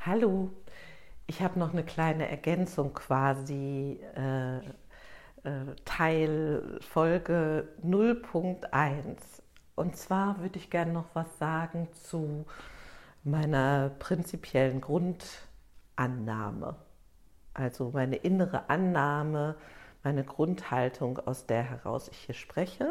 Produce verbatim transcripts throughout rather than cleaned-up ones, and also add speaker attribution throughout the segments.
Speaker 1: Hallo, ich habe noch eine kleine Ergänzung quasi, äh, äh, Teil Folge null Punkt eins. Und zwar würde ich gerne noch was sagen zu meiner prinzipiellen Grundannahme. Also meine innere Annahme, meine Grundhaltung, aus der heraus ich hier spreche.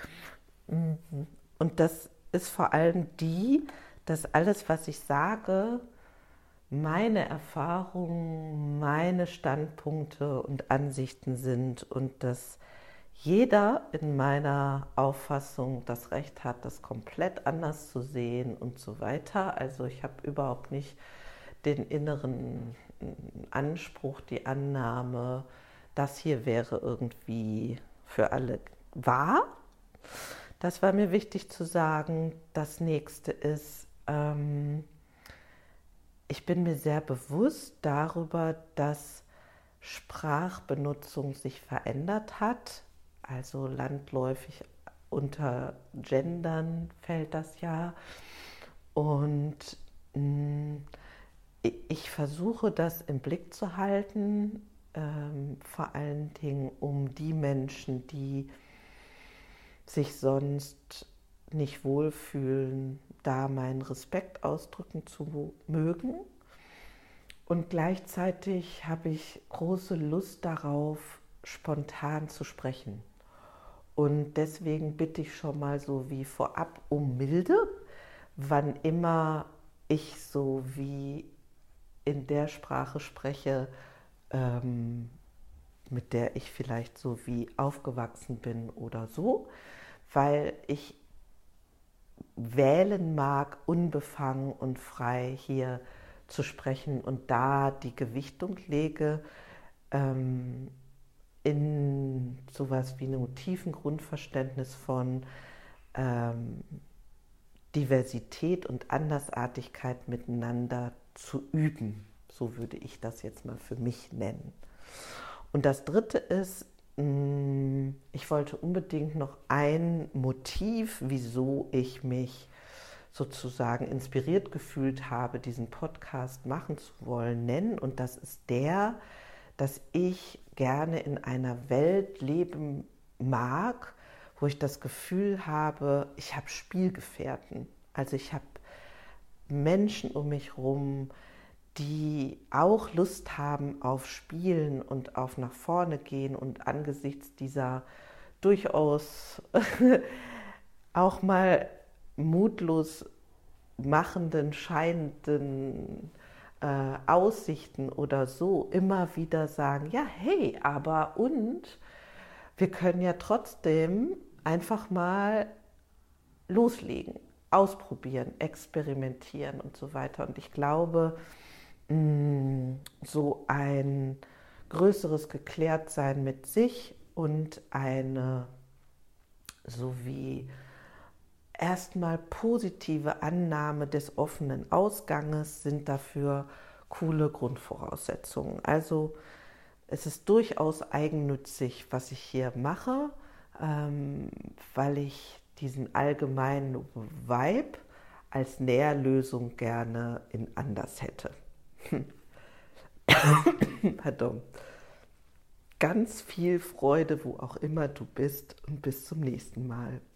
Speaker 1: Und das ist vor allem die, dass alles, was ich sage, meine Erfahrungen, meine Standpunkte und Ansichten sind und dass jeder in meiner Auffassung das Recht hat, das komplett anders zu sehen und so weiter. Also ich habe überhaupt nicht den inneren Anspruch, die Annahme, das hier wäre irgendwie für alle wahr. Das war mir wichtig zu sagen. Das nächste ist, ähm, ich bin mir sehr bewusst darüber, dass Sprachbenutzung sich verändert hat. Also landläufig unter Gendern fällt das ja. Und mh, ich versuche das im Blick zu halten, ähm, vor allen Dingen um die Menschen, die sich sonst nicht wohlfühlen, da meinen Respekt ausdrücken zu mögen. Und gleichzeitig habe ich große Lust darauf, spontan zu sprechen. Und deswegen bitte ich schon mal so wie vorab um Milde, wann immer ich so wie in der Sprache spreche, ähm, mit der ich vielleicht so wie aufgewachsen bin oder so, weil ich wählen mag, unbefangen und frei hier zu sprechen und da die Gewichtung lege ähm, in sowas wie einem tiefen Grundverständnis von ähm, Diversität und Andersartigkeit miteinander zu üben. So würde ich das jetzt mal für mich nennen. Und das Dritte ist, ich wollte unbedingt noch ein Motiv, wieso ich mich sozusagen inspiriert gefühlt habe, diesen Podcast machen zu wollen, nennen. Und das ist der, dass ich gerne in einer Welt leben mag, wo ich das Gefühl habe, ich habe Spielgefährten. Also ich habe Menschen um mich herum, die auch Lust haben auf Spielen und auf nach vorne gehen und angesichts dieser durchaus auch mal mutlos machenden, scheinenden äh, Aussichten oder so immer wieder sagen, ja, hey, aber und wir können ja trotzdem einfach mal loslegen, ausprobieren, experimentieren und so weiter. Und ich glaube, so ein größeres Geklärtsein mit sich und eine sowie erstmal positive Annahme des offenen Ausganges sind dafür coole Grundvoraussetzungen. Also es ist durchaus eigennützig, was ich hier mache, ähm, weil ich diesen allgemeinen Vibe als Nährlösung gerne in anders hätte. Pardon. Ganz viel Freude, wo auch immer du bist und bis zum nächsten Mal.